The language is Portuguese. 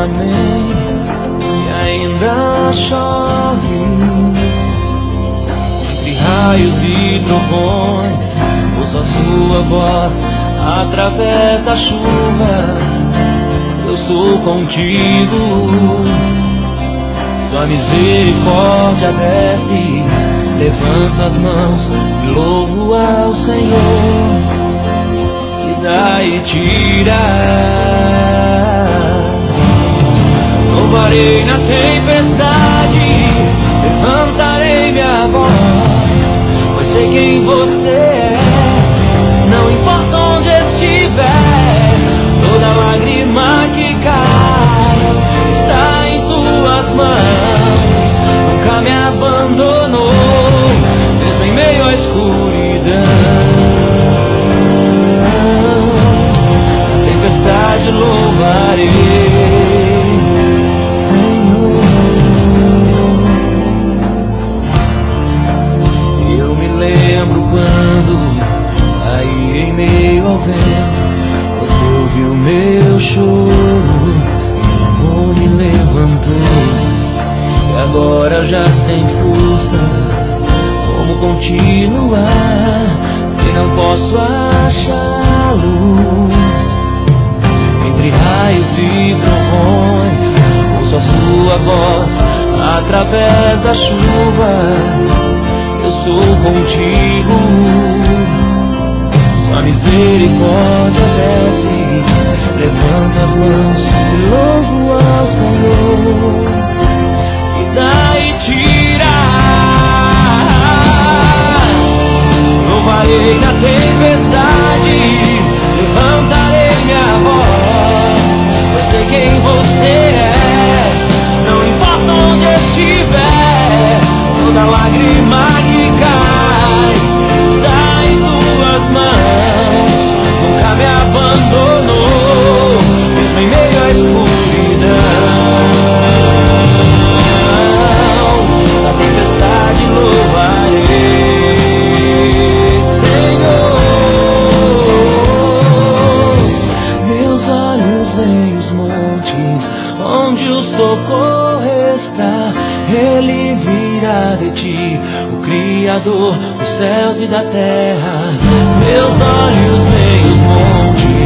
amém, e ainda chove. Entre raios e trovões, ouço a sua voz através da chuva. Eu sou contigo, sua misericórdia desce. Levanto as mãos e louvo ao Senhor, que dá e tira. Louvarei na tempestade, levantarei minha voz, pois sei quem você é. Não importa onde estiver, toda lágrima que cai está em tuas mãos. Nunca me abandonou, mesmo em meio à escuridão. Na tempestade louvarei, Senhor. Eu me lembro quando, aí em meio ao vento, você ouviu meu choro, meu amor me levantou. E agora já sem forças, como continuar se não posso achá-lo? Entre raios e trovões, ouço a sua voz através da chuva. Eu sou contigo, sua misericórdia desce. Levanto as mãos e louvo ao Senhor, dá e tira. Louvarei na tempestade, levantarei minha voz, pois sei quem você é. Não importa onde estiver, toda lágrima que cai está em tuas mãos. Nunca me abandonou, mesmo em meio à escuridão. Louvarei, Senhor. Meus olhos veem os montes, onde o socorro está. Ele virá de ti, o Criador dos céus e da terra. Meus olhos veem os montes,